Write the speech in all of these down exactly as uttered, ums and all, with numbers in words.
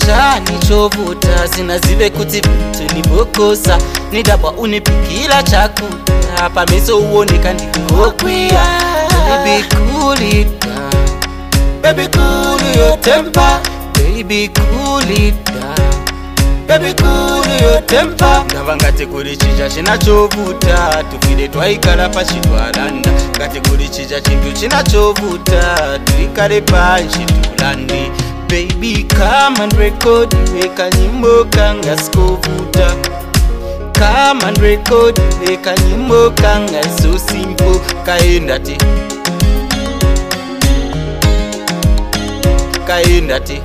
chani chovuta sinazive kuti vitu nivokosa nidabwa unipikila chakula pameso uoneka ndikokwiya. Baby cool it down, baby cool your temper, baby cool it down, baby cool your temper. Ndava ngati kuri chija chinachovuta tufire twaikala pashi twalanda ngati kuri chija chintu chinachovuta tuikale panshi tulandi. Baby come and record weka nyimbo kanga skovuta, come and record weka nyimbo kanga so simple kaenda ti kaenda ti.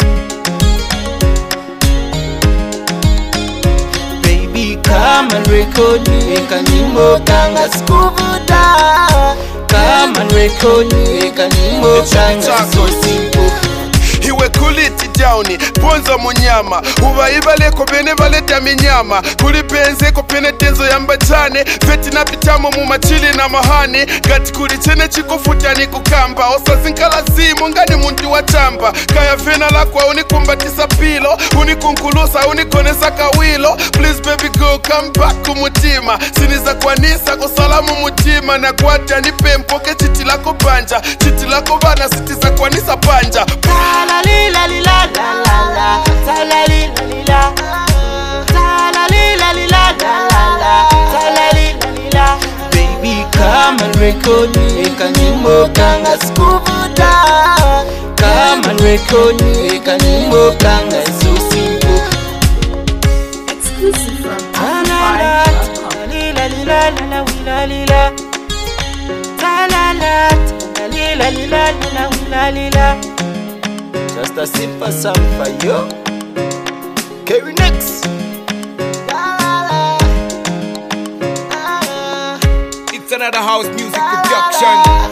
Baby come and record weka nyimbo kanga skovuta, come and record weka nyimbo kanga so simple. Iwe kuliti downi, ponzo munyama Uba leko bene valeta minyama Kuli penze ko pene tenzo yambachane Feti na pitamo mumachili na mahane Gati kuli chene chikufuta ni kukamba Osa zinkala zimu ngani muntu wa chamba Kaya vena lakwa unikumbatisa pilo Unikunkulusa unikonesa kawilo Please baby go come back kumutima Siniza kwa nisa kusalamu mutima Na kuata nipe mpoke chiti lako banja Chiti lako bana sitiza kwa nisa banja. La la la la la la la, la la la la la la. Baby come and record weka nyimbo kanga skuvuta, come and record weka nyimbo kanga so simple. Exclusive from La la la la la la la la la la la. Just a simple song for you. Carry next. It's another house music production.